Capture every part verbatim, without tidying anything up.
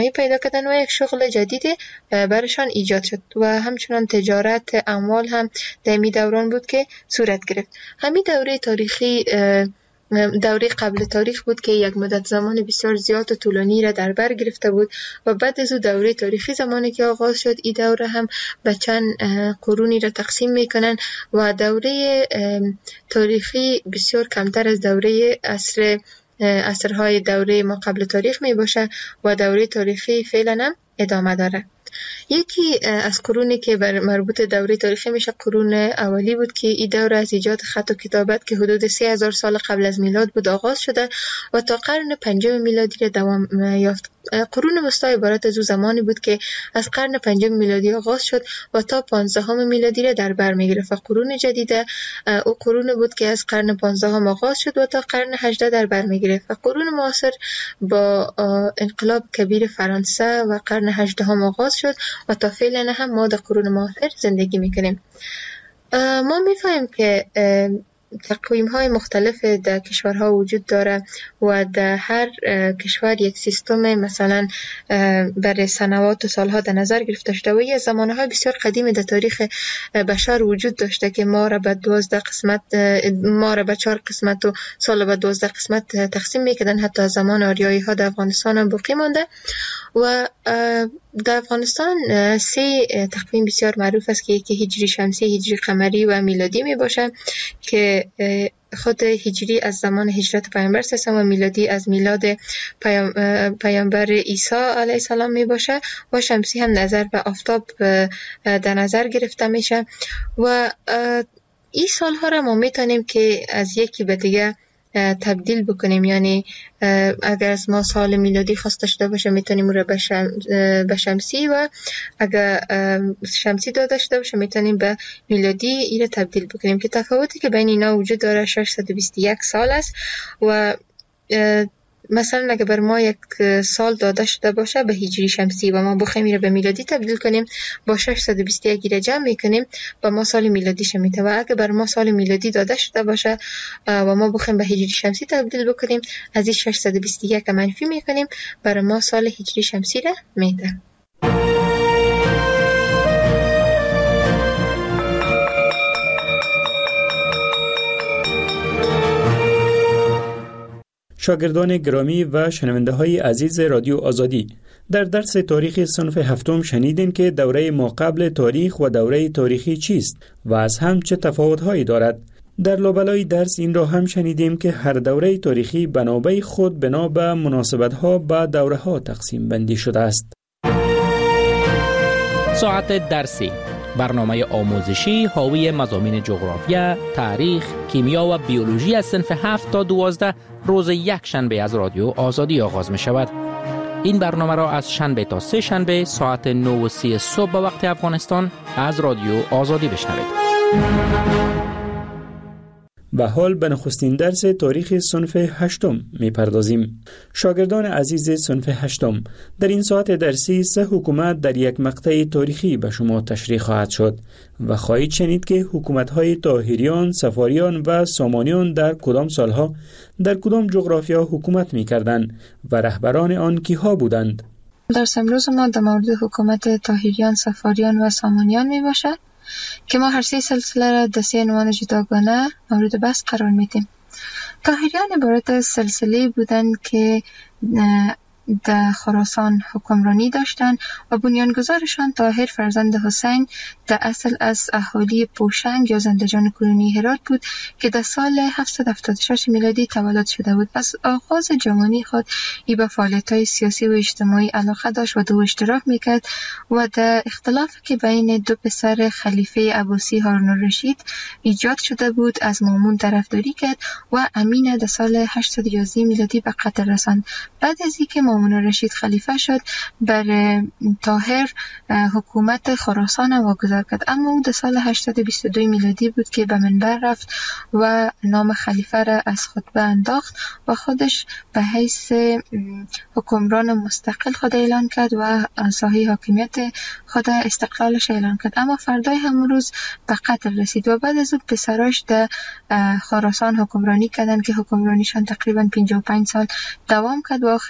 پیدا کردن و یک شغل جدیدی برشان ایجاد شد و همچنان تجارت اموال هم در می دوران بود که صورت گرفت. همین دوره تاریخی دوره قبل تاریخ بود که یک مدت زمان بسیار زیاد و طولانی را در بر گرفته بود و بعد از دوره تاریخی زمانی که آغاز شد این دوره هم به چند قرونی را تقسیم میکنن و دوره تاریخی بسیار کمتر از دوره عصر عصرهای دوره ما قبل تاریخ می باشه و دوره تاریخی فعلا هم ادامه داره. یکی از قرونی که بر مربوط دوره تاریخی میشه قرون اولی بود که این دوره از ایجاد خط و کتابت که حدود سه هزار سال قبل از میلاد بود آغاز شده و تا قرن پنجم میلادی را دوام یافت. قرون وسطی عبارت از او زمانی بود که از قرن پنجم میلادی آغاز شد و تا پانزدهم میلادی را در بر میگرفت و قرون جدیده او قرون بود که از قرن پانزدهم آغاز شد و تا قرن هجدهم در بر میگرفت و قرون معاصر با انقلاب کبیر فرانسه و قرن هجدهم آغاز شد و تا فعلا هم ما در قرون معاصر زندگی میکنیم. ما میفهمیم که تقویم های مختلف در کشورها وجود داره و در هر کشور یک سیستم مثلا برای سنوات و سالها در نظر گرفته شده و یه زمانه های بسیار قدیم در تاریخ بشر وجود داشته که ما را به دوازده قسمت ما را به چهار قسمت و سال به دوازده قسمت تقسیم میکردن. حتی از زمان آریایی ها در افغانستان هم باقی مانده و در افغانستان سه تقویم بسیار معروف است که یکی هجری شمسی، هجری قمری و میلادی می باشه که خود هجری از زمان هجرت پیامبر صلی الله علیه و میلادی از میلاد پیامبر عیسی علیه السلام می باشه و شمسی هم نظر به آفتاب در نظر گرفته میشه و این سالها را ما میتونیم که از یکی به دیگه تبدیل بکنیم. یعنی اگر از ما سال میلادی خواسته شده باشه میتونیم او را به شم... شمسی و اگر شمسی داده شده باشه میتونیم به میلادی این را تبدیل بکنیم که تفاوتی که بین اینا وجود داره ششصد و بیست و یک سال است و مثلا اگر بر ما یک سال داده شده باشه به هجری شمسی و ما بخوایم این را به میلادی تبدیل کنیم با ششصد و بیست و یک را جمع میکنیم با ما سال میلادی شمیته و اگر بر ما سال میلادی داده شده باشه و ما بخوایم به هجری شمسی تبدیل بکنیم از این ششصد و بیست و یک منفی میکنیم بر ما سال هجری شمسی را میده. شاگردان گرامی و شنونده های عزیز رادیو آزادی، در درس تاریخ صنف هفتم شنیدیم که دوره ما قبل تاریخ و دوره تاریخی چیست و از هم چه تفاوت‌هایی دارد. در لابلای درس این را هم شنیدیم که هر دوره تاریخی بنابه خود بنا به مناسبت‌ها با دوره‌ها تقسیم بندی شده است. ساعت درسی، برنامه آموزشی حاوی مضامین جغرافیا، تاریخ، کیمیا و بیولوژی از صنف هفت تا دوازده روز یک شنبه از رادیو آزادی آغاز می شود. این برنامه را از شنبه تا سه شنبه ساعت نه و سی صبح به وقت افغانستان از رادیو آزادی بشنوید. و حال به نخستین درس تاریخ صنف هشتم می پردازیم. شاگردان عزیز صنف هشتم، در این ساعت درسی سه حکومت در یک مقطع تاریخی به شما تشریح خواهد شد و خواهید شنید که حکومت‌های طاهریان، صفاریان و سامانیان در کدام سالها در کدام جغرافیا حکومت می کردند و رهبران آن کیها بودند. درس امروز ما در مورد حکومت طاهریان، صفاریان و سامانیان می باشد که ما هر سه سلسله را در سه عنوان جداگانه مورد بحث قرار میدیم. طاهریان عبارت از سلسله بودند که در خراسان حکمرانی داشتند و بنیانگذارشان طاهر فرزند حسین در اصل از اهالی پوشنگ یا زندجان کنونی هرات بود که در سال هفتصد و هفتاد و شش میلادی تولد شده بود. پس آغاز جوانی خود ای به فعالیت‌های سیاسی و اجتماعی علاقه داشت و دو اشتراک میکرد و در اختلاف که بین دو پسر خلیفه عباسی هارون الرشید ایجاد شده بود از مامون طرفداری کرد و امین در سال هشتصد و یازده میلادی به قتل رساند. بعد از اینکه مامون الرشید خلیفه شد بر طاهر حکومت خراسان واگذار کرد، اما او در سال هشتصد و بیست و دو میلادی بود که به منبر رفت و نام خلیفه را از خطبه انداخت و خودش به حیث حکمران مستقل خود اعلان کرد و ساحه حاکمیت خود استقلالش اعلان کرد. اما فردای همون روز به قتل رسید و بعد از اون پسراش در خراسان حکمرانی کردند که حکمرانیشان تقریبا پنجاه و پنج سال دوام کرد و آخرین فرد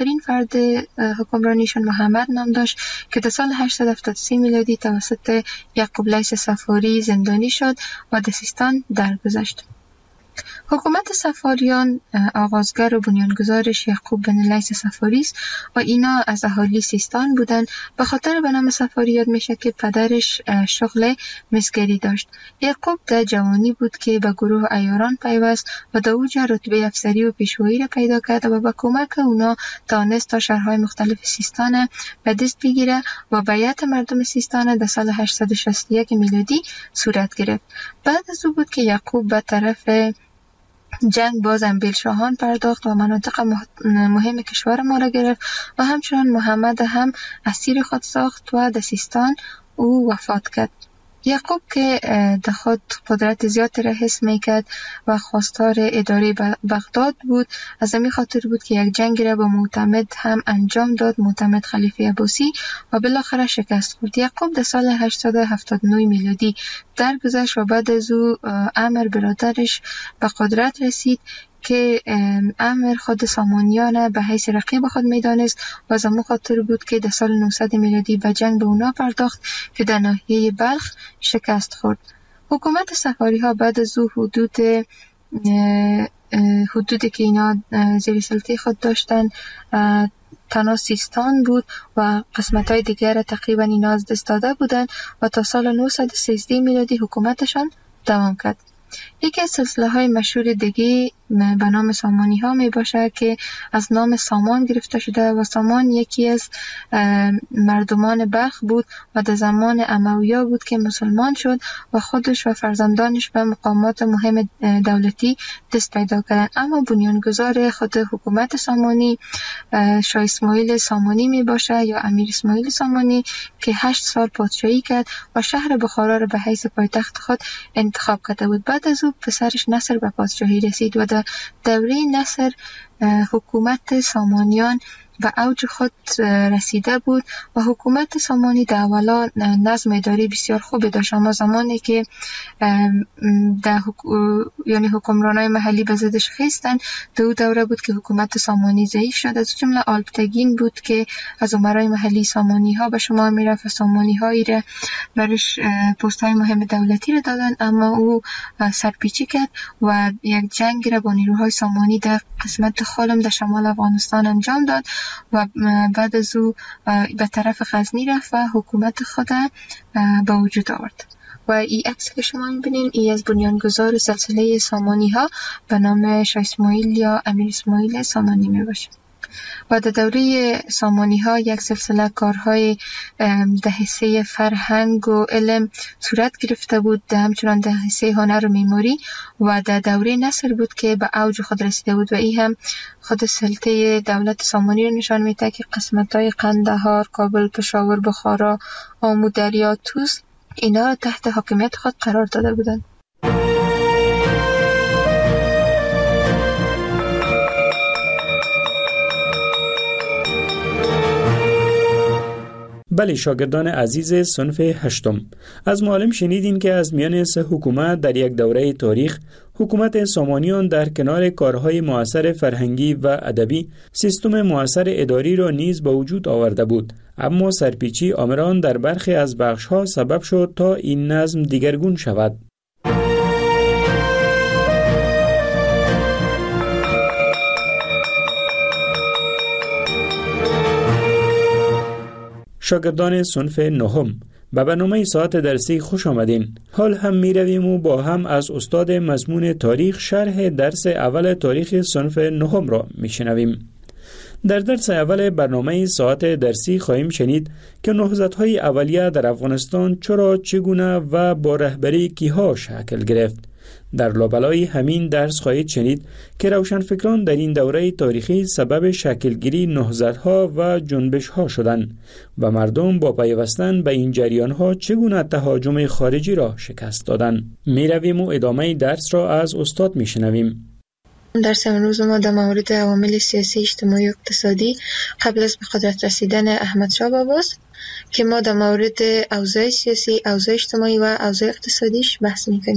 بعد حکمرانیشان محمد نام داشت که در سال هشتصد و هفتاد و سه میلادی توسط یعقوب لیث صفاری زندانی شد و در سیستان درگذشت. حکومت صفاریان آغازگر و بنیانگذارش یعقوب بن لیث صفاری است و اینا از اهالی سیستان بودند. به خاطر به نام صفاری یاد میشه که پدرش شغل مسگری داشت. یعقوب در جوانی بود که به گروه عیاران پیوست و در اوج رتبه افسری و پیشوایی را پیدا کرد و با کمک اونا توانست تا شهرهای مختلف سیستان به دست بگیره و بیعت مردم سیستان در سال هشتصد و شصت و یک میلادی صورت گرفت. بعد از او بود که یعقوب به طرف جنگ باز انبیل شاهان پرداخت و مناطق مهم کشور ما را گرفت و همچنان محمد هم اسیر خود ساخت و در سیستان او وفات کرد. یعقوب که در خود قدرت زیاد را حس میکرد و خواستار اداره بغداد بود، از همین خاطر بود که یک جنگ را با معتمد هم انجام داد، معتمد خلیفه عباسی، و بالاخره شکست خورد. یعقوب در سال هشتصد و هفتاد و نه میلادی درگذشت و بعد از او عمر برادرش به قدرت رسید که عمر خود سامانیان به حیث رقیب خود میدانست و از همون خاطر بود که در سال نهصد میلادی به جنگ به اونا پرداخت که در ناحیه بلخ شکست خورد. حکومت صفاری ها بعد از او حدود حدودی که اینا زیر سلطه خود داشتن تنها سیستان بود و قسمت های دیگر تقریبا اینا از دست داده بودن و تا سال نهصد و سیزده میلادی حکومتشان دوام کرد. یکی از سلسله های مشهور دیگه به نام سامانی ها می باشه که از نام سامان گرفته شده و سامان یکی از مردمان بلخ بود و در زمان امویا بود که مسلمان شد و خودش و فرزندانش به مقامات مهم دولتی دست پیدا کردن. اما بنیانگذار خود حکومت سامانی شاه اسماعیل سامانی می باشه یا امیر اسماعیل سامانی که هشت سال پادشاهی کرد و شهر بخارا را به حیث پایتخت خود انتخاب کرده بود. بعد از او پسرش نصر به پادشاهی رسید و در دوره نصر حکومت سامانیان به اوج خود رسیده بود و حکومت سامانی در اولا نظم اداری بسیار خوبی داشت، اما زمانی که در حک... یعنی حکمرانای محلی به ضدش خیستن، در او دوره بود که حکومت سامانی ضعیف شد. از جمله آلپتگین بود که از امرای محلی سامانی ها به شما میرفت و سامانی هایی را برش پست های مهم دولتی را دادن، اما او سرپیچی کرد و یک جنگ را با نیروهای سامانی در قسمت خالم در شمال افغانستان انجام داد و بعد از او به طرف غزنی رفت و حکومت خود به وجود آورد. و این عکس که شما می‌بینین ای از بنیانگذار سلسله سامانی ها به نام شاه اسماعیل یا امیر اسماعیل سامانی میباشه. و در دوره سامانی ها یک سلسله کارهای در حصه فرهنگ و علم صورت گرفته بود، همچنان در حصه هنر و معماری، و در دوره نصر بود که به اوج خود رسیده بود و این هم خود سلطه دولت سامانی رو نشان میده که قسمت‌های قندهار، کابل، پشاور، بخارا، آمو، دریا، طوس اینا را تحت حاکمیت خود قرار داده بودند. بله شاگردان عزیز صنف هشتم، از معلم شنیدین که از میان سه حکومت در یک دوره تاریخ، حکومت سامانیان در کنار کارهای مؤثر فرهنگی و ادبی سیستم مؤثر اداری را نیز به وجود آورده بود، اما سرپیچی آمران در برخی از بخش‌ها سبب شد تا این نظم دیگرگون شود. شاگردان صنف نهم، به برنامه ساعت درسی خوش آمدین. حال هم می رویم و با هم از استاد مضمون تاریخ شرح درس اول تاریخ صنف نهم را می شنویم. در درس اول برنامه ساعت درسی خواهیم شنید که نهضت‌های اولیه در افغانستان چرا، چگونه و با رهبری کیها شکل گرفت. در لابلای همین درس خواهید شنید که روشنفکران در این دوره تاریخی سبب شکلگیری نهضت‌ها و جنبش‌ها شدند و مردم با پیوستن به این جریان‌ها چگونه تهاجم خارجی را شکست دادند. می‌رویم و ادامه درس را از استاد می‌شنویم. درس امروز ما در مورد عوامل سیاسی، اجتماعی و اقتصادی قبل از به قدرت رسیدن احمدشاه باباست که ما در مورد اوضاع سیاسی، اوضاع اجتماعی و اوضاع اقتصادیش بحث می‌کنیم.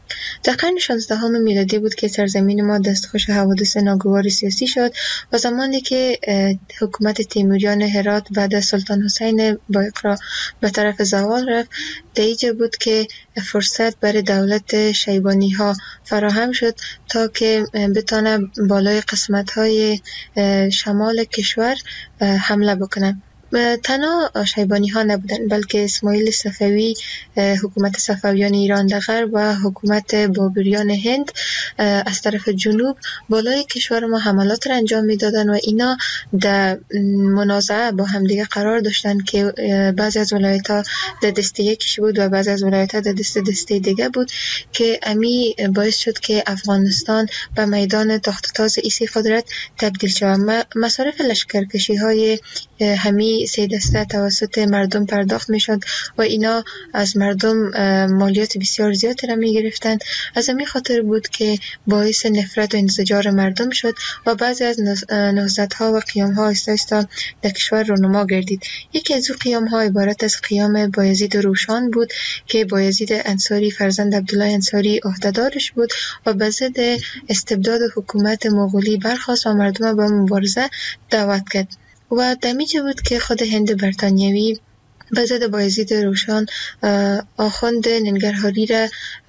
در قرن شانزدهم میلادی بود که سرزمین ما دستخوش حوادث ناگوار سیاسی شد و زمانی که حکومت تیموریان هرات بعد از سلطان حسین بایقرا به طرف زوال رفت، دیجه بود که فرصت برای دولت شیبانی ها فراهم شد تا که بتانه بالای قسمت های شمال کشور حمله بکنه. تنها شیبانی ها نبودن، بلکه اسماعیل صفوی، حکومت صفویان ایران در غرب و حکومت بابریان هند از طرف جنوب بالای کشور ما حملات را انجام میدادن و اینا در منازعه با همدیگه قرار داشتن که بعضی از ولایت ها در دسته یکیش بود و بعضی از ولایت ها در دسته دسته دیگه بود که امی باعث شد که افغانستان به میدان تخت تاز ایسی قدرت تبدیل شود. مصارف لشکرکشی های همی سه دسته توسط مردم پرداخت می شد و اینا از مردم مالیات بسیار زیادی را می گرفتن. از همین خاطر بود که باعث نفرت و انزجار مردم شد و بعضی از نهضت‌ها و قیام‌ها آهسته آهسته در کشور رونما گردید. یکی از او قیام‌ها عبارت از قیام بایزید روشان بود که بایزید انصاری فرزند عبدالله انصاری عهده‌دارش بود و به ضد استبداد حکومت مغولی برخاست و مردم به مبارزه دعوت کرد. و دمیجه بود که خود هند بریتانیایی به ضد بایزید روشان آخوند ننگرهاری را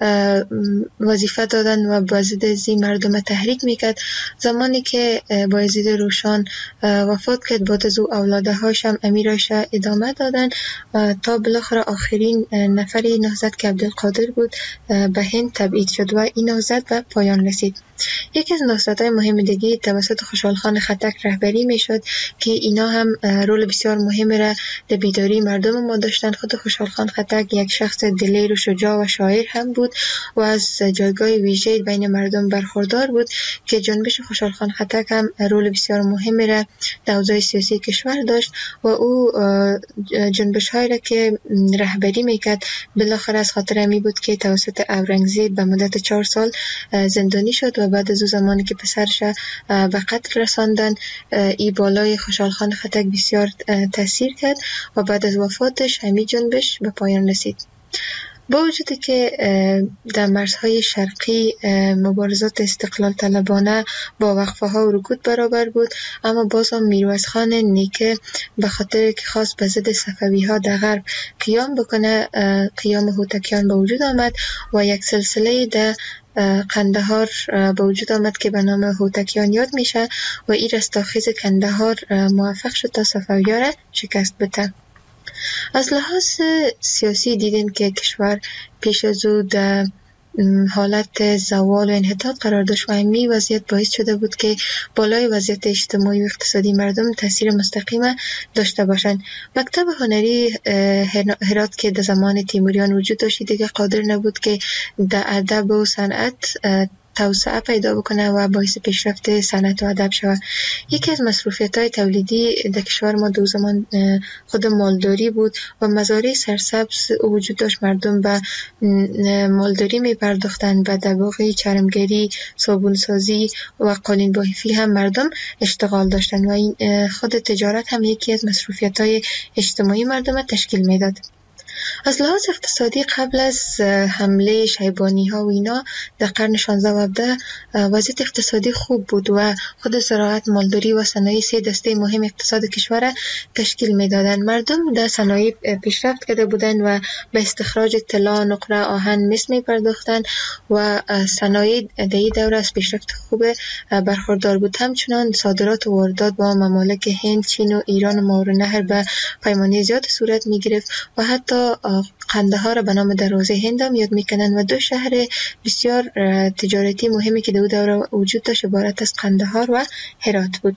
وظیفه دادن و به ضد زی مردم تحریک میکرد. زمانی که بایزید روشان وفات کرد، بعد از او اولاده هاش هم امیرش ادامه دادن تا بالاخره آخرین نفری نهضت که عبدالقادر بود به هند تبعید شد و این نهضت به پایان رسید. یکی از نهضت‌های مهم دیگه توسط خوشحال خان خټک رهبری میشد که اینا هم رول بسیار مهم را در بیداری مردم ما داشتن. خود خوشحال خان خټک یک شخص دلیر و شجاع و شاعر هم بود و از جایگاه ویژه‌ای بین مردم برخوردار بود که جنبش خوشحال خان خټک هم رول بسیار مهم را در اوضاع سیاسی کشور داشت و او جنبش‌هایی را که رهبری میکرد بالاخره از خاطر امی بود که توسط اورنگزیب به مدت چهار سال زندانی شد و بعد از او زمانی که پسرش به قتل رساندن، ای بالای خوشحال خان خټک بسیار تاثیر کرد و بعد از وفاتش همین جنبش به پایان رسید. با وجودی که در مرزهای شرقی مبارزات استقلال طلبانه با وقفه ها و رکود برابر بود، اما باز هم میرویس خان نیکه به خاطر که خواست به ضد صفوی ها در غرب قیام بکنه، قیام هوتکیان به وجود آمد و یک سلسله در قندهار به وجود آمد که به نام هوتکیان یاد میشه و این رستاخیز قندهار موفق شد تا صفوی‌ها را شکست بده. از لحاظ سیاسی دیدیم که کشور پیش از او در حالت زوال و انحطاط قرار داشت و همین وضعیت باعث شده بود که بالای وضعیت اجتماعی و اقتصادی مردم تاثیر مستقیم داشته باشند. مکتب هنری هرات که در زمان تیموریان وجود داشت دیگه قادر نبود که در ادب و صنعت توسعه پیدا بکنه و باعث پیشرفت صنعت و ادب شود. یکی از مصروفیت‌های تولیدی در کشور ما دو زمان خود مالداری بود و مزارع سرسبز وجود داشت. مردم به مالداری می پرداختند، به دباغی، چرمگری، صابونسازی و قالین بافی هم مردم اشتغال داشتند و این خود تجارت هم یکی از مصروفیت‌های اجتماعی مردم تشکیل میداد. از لحاظ اقتصادی قبل از حمله شیبانی ها و اینا در قرن شانزده و هفده وضعیت اقتصادی خوب بود و خود زراعت، مالداری و صنایع سه دسته مهم اقتصاد کشور تشکیل میدادند. مردم در صنایع پیشرفت کرده بودند و به استخراج طلا، نقره، آهن، مس می پرداختند و صنایع در این دوره از پیشرفت خوب برخوردار بود. همچنان صادرات و واردات با ممالک هند، چین و ایران و ماورالنهر به پیمانی زیاد صورت می گرفت و حتی قندهار را به نام دروازه هند هم یاد میکنن و دو شهر بسیار تجارتی مهمی که در دوره وجود داشت عبارت از قندهار و هرات بود.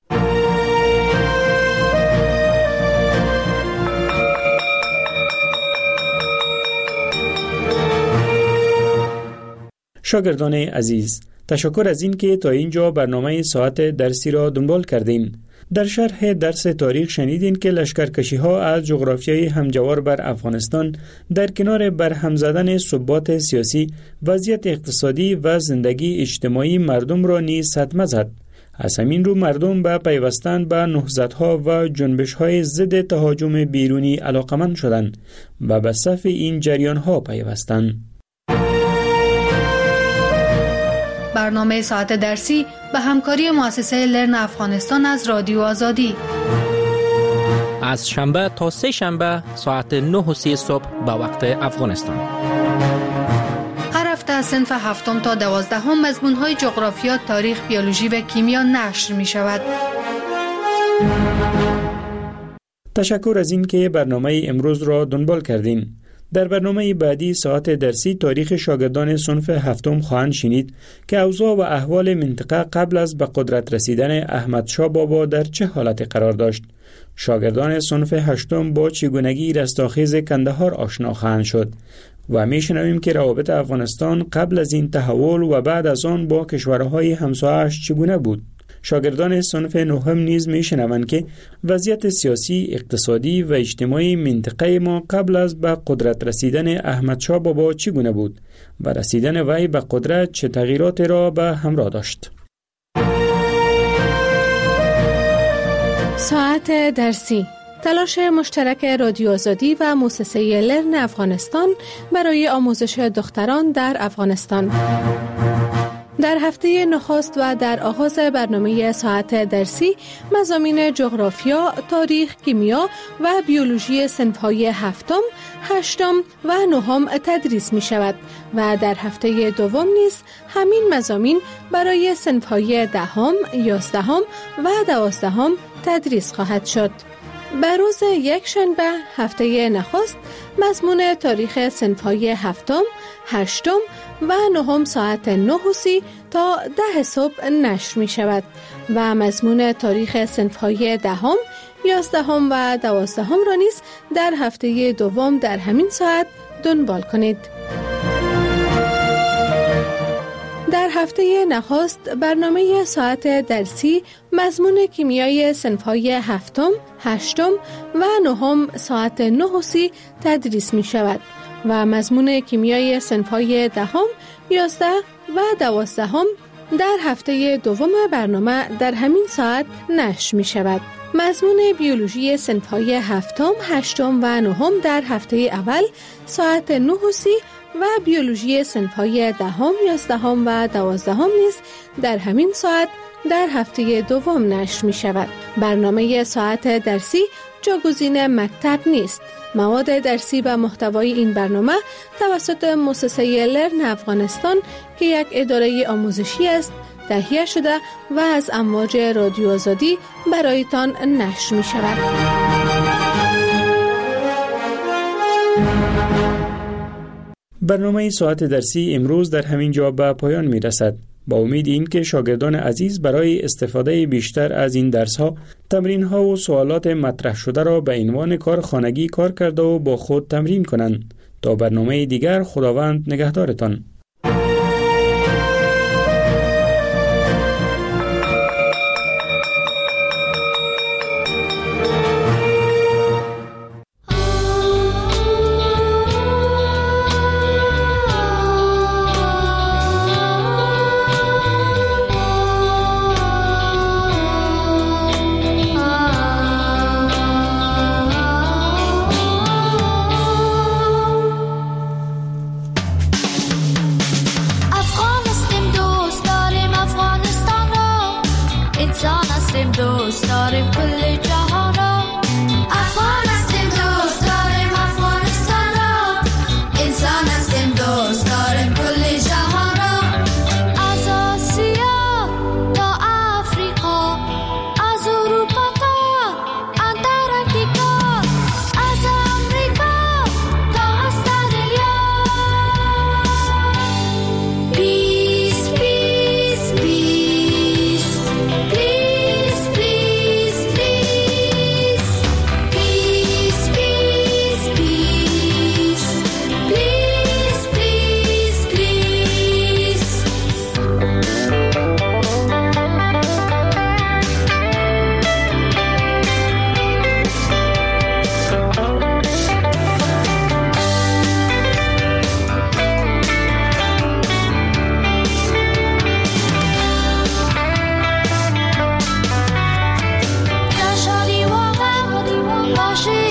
شاگردان عزیز، تشکر از این که تا اینجا برنامه ساعت درسی را دنبال کردین. در شرح درس تاریخ شنیدین که لشکرکشی ها از جغرافیای همجوار بر افغانستان در کنار برهم زدن ثبات سیاسی، وضعیت اقتصادی و زندگی اجتماعی مردم را نیز صدمه زد. از همین رو مردم به پیوستن به نهضت‌ها و جنبش‌های ضد تهاجم بیرونی علاقمند شدند و به صف این جریان‌ها پیوستند. برنامه ساعت درسی به همکاری مؤسسه لرن افغانستان از رادیو آزادی. از شنبه تا سه شنبه ساعت نه و سی صبح به وقت افغانستان. هر هفته از صنف هفتم تا دوازدهم مضمون‌های جغرافیا، تاریخ، بیولوژی و کیمیا نشر می شود. تشکر از این که برنامه امروز را دنبال کردین. در برنامه بعدی ساعت درسی تاریخ شاگردان صنف هفتم خواهند شنید که اوضاع و احوال منطقه قبل از به قدرت رسیدن احمد شاه بابا در چه حالتی قرار داشت. شاگردان صنف هشتم با چگونگی رستاخیز کندهار آشنا خواهند شد و میشنویم که روابط افغانستان قبل از این تحول و بعد از آن با کشورهای همسایه‌اش چگونه بود. شاگردان صنف نهم نیز میشنوند که وضعیت سیاسی، اقتصادی و اجتماعی منطقه ما قبل از به قدرت رسیدن احمد شاه بابا چگونه بود و رسیدن وی به قدرت چه تغییرات را به همراه داشت. ساعت درسی، تلاش مشترک رادیو آزادی و مؤسسه لرن افغانستان برای آموزش دختران در افغانستان. در هفته نخست و در آغاز برنامه ساعت درسی مضامین جغرافیا، تاریخ، کیمیا و بیولوژی صنف‌های هفتم، هشتم و نهم تدریس می شود و در هفته دوم نیز همین مضامین برای صنف‌های دهم، یازدهم و دوازدهم تدریس خواهد شد. به روز یک شنبه هفته نخست مضمون تاریخ صنف‌های هفتم، هشتم و نهم ساعت نه و سی تا ده صبح نشر می شود و مضمون تاریخ صنف‌های دهم، یازدهم و دوازدهم را نیز در هفته دوم در همین ساعت دنبال کنید. در هفته نخست برنامه ساعت درسی مضمون کیمیای صنف‌های هفتم، هشتم و نهم ساعت نه و سی تدریس می شود و مضمون کیمیای صنف‌های دهم، یازده و دوازدهم در هفته دوم برنامه در همین ساعت نشر می شود. مضمون بیولوژی صنف‌های هفتم، هشتم و نهم در هفته اول ساعت نه و سی و بیولوژی صنف‌های دهم، یازدهم و دوازدهم نیز در همین ساعت در هفته دوم نشر می شود. برنامه ساعت درسی جاگزین مکتب نیست. مواد درسی و محتوای این برنامه توسط مؤسسه لرن افغانستان که یک اداره آموزشی است تهیه شده و از امواج رادیو آزادی برایتان نشر می شود. برنامه ساعت درسی امروز در همین جا به پایان می رسد. با امید این که شاگردان عزیز برای استفاده بیشتر از این درس‌ها، تمرین‌ها و سوالات مطرح شده را به عنوان کار خانگی کار کرده و با خود تمرین کنند. تا برنامه دیگر، خداوند نگهدارتان. she